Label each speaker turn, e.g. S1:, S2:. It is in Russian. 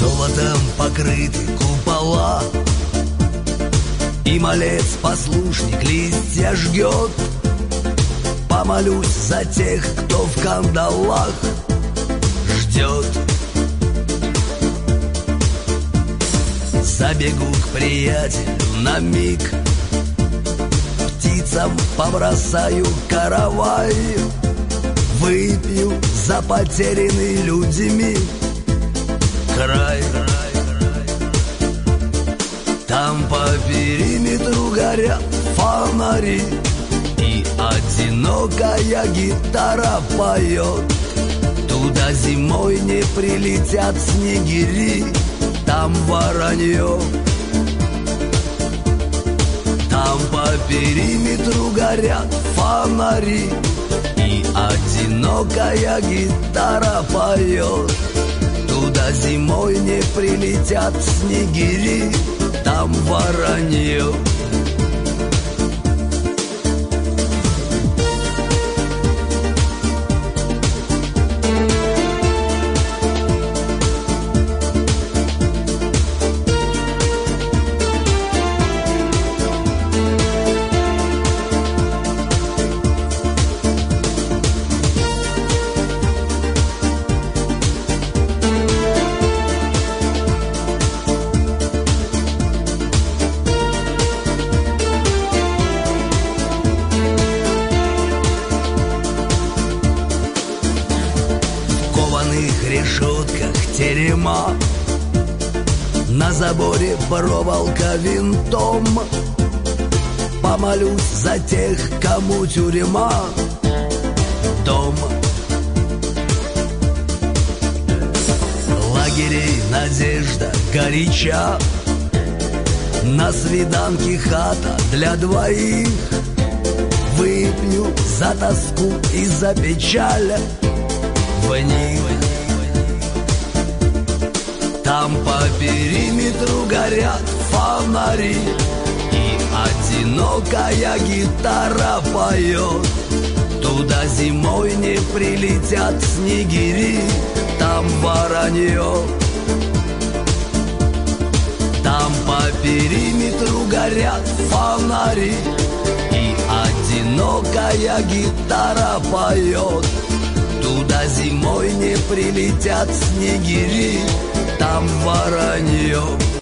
S1: Золотом покрыты купола, и малец-послушник листья жгет. Помолюсь за тех, кто в кандалах ждет. Забегу к приятелю на миг, птицам побросаю каравай, выпью за потерянный людьми край. Там по периметру горят фонари, и одинокая гитара поет. Туда зимой не прилетят снегири, там воронье. Там по периметру горят фонари, и одинокая гитара поет. Туда зимой не прилетят снегири, там воронье. В решетках терема, на заборе проволока винтом. Помолюсь за тех, кому тюрьма дом. Лагерей надежда горяча, на свиданке хата для двоих. Выпью за тоску и за печаль в них. Там по периметру горят фонари, и одинокая гитара поет. Туда зимой не прилетят снегири, там воронье. Там по периметру горят фонари, и одинокая гитара поет. Туда зимой не прилетят снегири, там воронье.